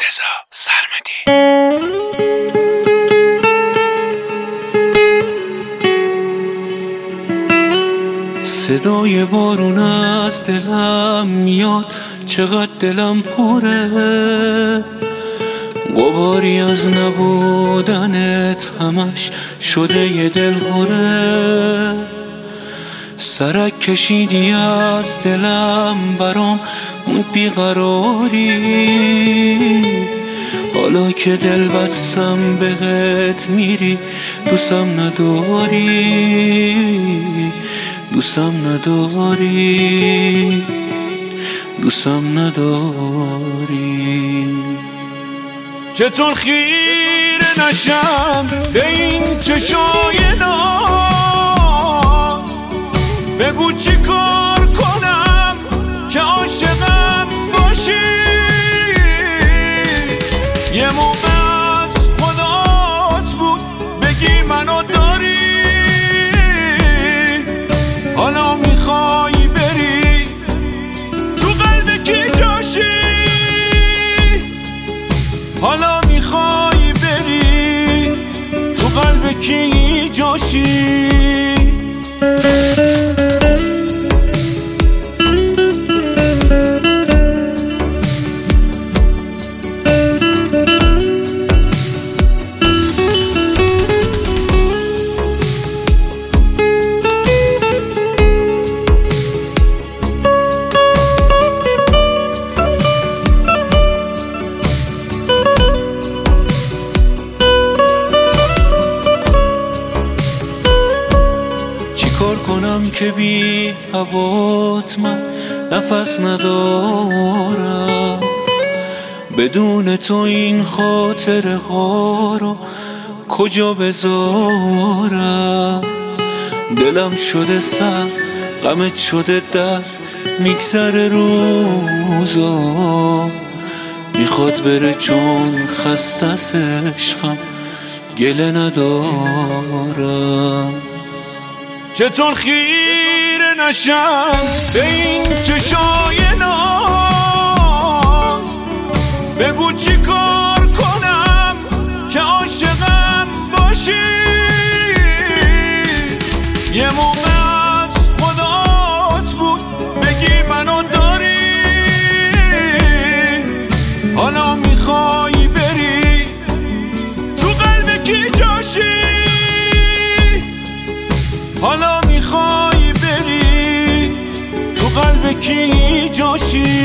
رضا سرمدی. صدای بارون از دلم میاد، چقدر دلم پره، غباری از نبودنت همش شده یه دل هره. سرک کشیدی از دلم برام اون بیقراری، حالا که دل بستم بهت میری دوستم نداری، دوستم نداری، دوستم نداری. چطور خیره نشم به این چشای ناز، بگو چی کار کنم که عاشقم باشی. یه موقع از خدات بود بگی منو داری، حالا میخوای بری تو قلب کی جاشی، حالا میخوای بری تو قلب کی جاشی. کار کنم که بی هوات من نفس ندارم، بدون تو این خاطره ها رو کجا بذارم. دلم شده سر، غمت شده درد، میگذره روزا، میخواد بره چون خسته از عشقم گله ندارم. چطور خیره نشم به این چشای ناز، بگو چی کار کنم که عاشقم باشی. یه موقع از خدات بود بگی منو داری، حالا میخوای بری تو قلب کی جاشی، حالا میخوای بری تو قلب کی جاشی.